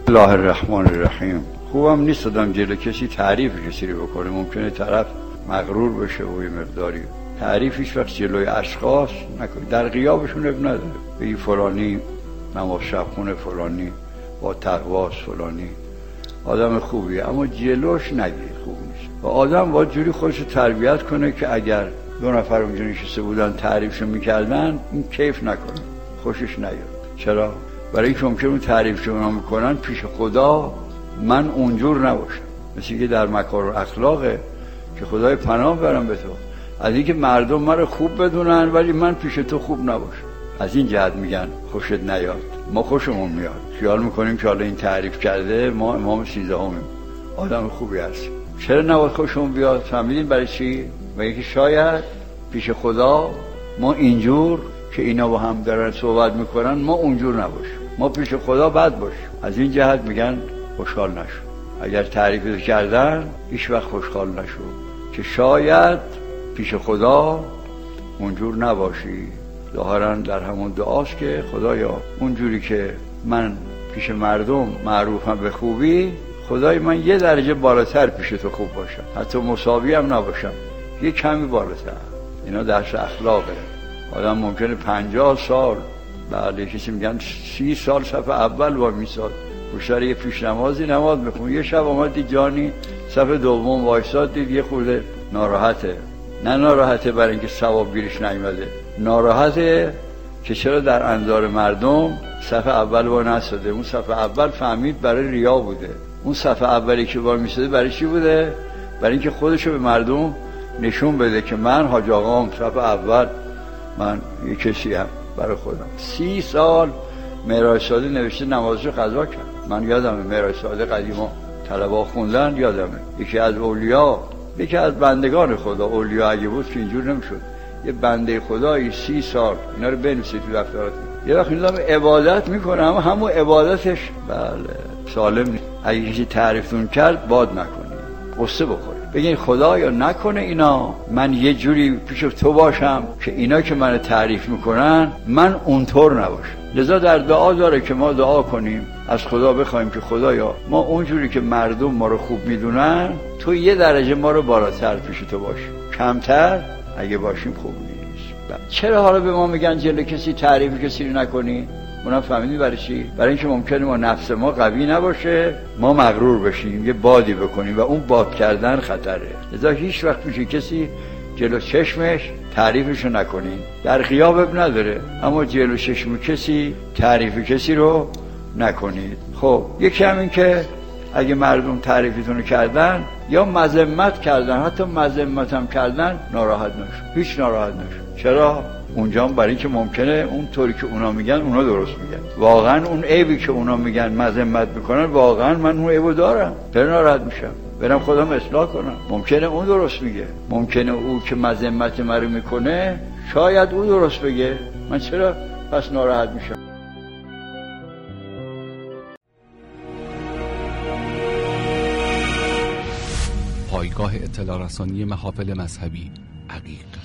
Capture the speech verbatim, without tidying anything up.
الله الرحمن الرحیم. خوبم نیست آدم جلو کسی تعریف کسی رو بکنه، ممکنه طرف مغرور بشه و یه مقداری تعریفش وقت جلوی اشخاص نکنی، در غیابشون اب نداره بگی فلانی نماز شب خونه، فلانی با تقواست، فلانی آدم خوبیه، اما جلوش نگی خوب نیست. و آدم باید جوری خودش رو تربیت کنه که اگر دو نفر اونجا نشسته بودن تعریفشو میکردن این کیف نکنه، خوشش نیاد. چرا؟ برای اینکه ممکنه اون تعریفشو اونا میکنن پیش خدا من اونجور نباشم. مثل که در مکارم اخلاقه که خدای پناه برم به تو از اینکه مردم من خوب بدونن ولی من پیش تو خوب نباشم. از این جهت میگن خوشت نیاد. ما خوشمون میاد، خیال میکنیم که حالا این تعریف کرده ما امام سیزدهمیم، آدم خوبی هستیم. چرا نباید خوشمون بیاد؟ فهمیدین برای چی؟ برای اینکه شاید پیش خدا ما اینجور که اینا با هم دارن صحبت میکنن ما اونجور نباشیم، ما پیش خدا بد باشیم. از این جهت میگن خوشحال نشو. اگر تعریف کردن هیچ وقت خوشحال نشو که شاید پیش خدا اونجور نباشی. ظاهرا در همون دعاست که خدایا اونجوری که من پیش مردم معروفم به خوبی، خدای من یه درجه بالاتر پیش تو خوب باشم، حتی مساوی هم نباشم، یه کمی بالاتر. اینا درس اخلاقه. آدم ممکنه پنجاه سال بله کسی میگن سی سال صف اول با میساد پشتر یه پیش نمازی نماز میخون، یه شب آمد جانی صف دوم وایساد دید یه خورده ناراحته. نه ناراحته برای اینکه ثواب گیرش نیومده، ناراحته که چرا در انظار مردم صف اول با نساده. اون صف اول فهمید برای ریا بوده. اون صف اولی که با میساده برای چی بوده؟ برای اینکه خودشو به مردم نشون بده که من حاج آقام صف اول، من یه کسی هم برای خودم. سی سال مهراد ساده نوشته نمازشو قضا کرد. من یادمه مهراد ساده قدیما طلبا خوندن، یادمه یکی از اولیا، یکی از بندگان خدا، اولیا اگه بود که اینجور نمیشد، یه بنده خدایی سی سال اینا رو بنویسید تو دفتراتون، یه وقت اینا عبادت میکنه اما همون عبادتش بله سالم نیست. اگه کسی تعریفتون کرد باد نکنید، قصه بخورید، بگین خدایا نکنه اینا من یه جوری پیش تو باشم که اینا که منو تعریف میکنن من اونطور نباشم. لذا در دعا داره که ما دعا کنیم از خدا بخوایم که خدایا ما اونجوری که مردم ما رو خوب میدونن تو یه درجه ما رو بالاتر پیش تو باشیم، کمتر اگه باشیم خوب نیست. چرا حالا به ما میگن جلوی کسی تعریف کسی رو نکنی؟ اونا فهمیدی برای چی؟ برای اینکه ممکنه ما نفس ما قوی نباشه، ما مغرور بشیم، یه بادی بکنیم و اون باد کردن خطره. لذا هیچ وقت میشه کسی جلو چشمش تعریفشو نکنین. در غیاب اب نداره، اما جلو چشم کسی تعریف کسی رو نکنید. خب یکی همین که اگه مردم تعریفتون کردن یا مذمت کردن، حتی مذمت هم کردن، ناراحت نشو، هیچ ناراحت نشو. چرا؟ اونجا برای اینکه ممکنه اون طوری که اونا میگن اونا درست میگن، واقعا اون عیبی که اونا میگن مذمت میکنن واقعا من اون عیبو دارم، چرا ناراحت میشم؟ برم خودم اصلاح کنم. ممکنه اون درست میگه، ممکنه او که مذمت مرا میکنه شاید او درست بگه، من چرا پس ناراحت میشم؟ پایگاه اطلاع رسانی محافل مذهبی عقیق.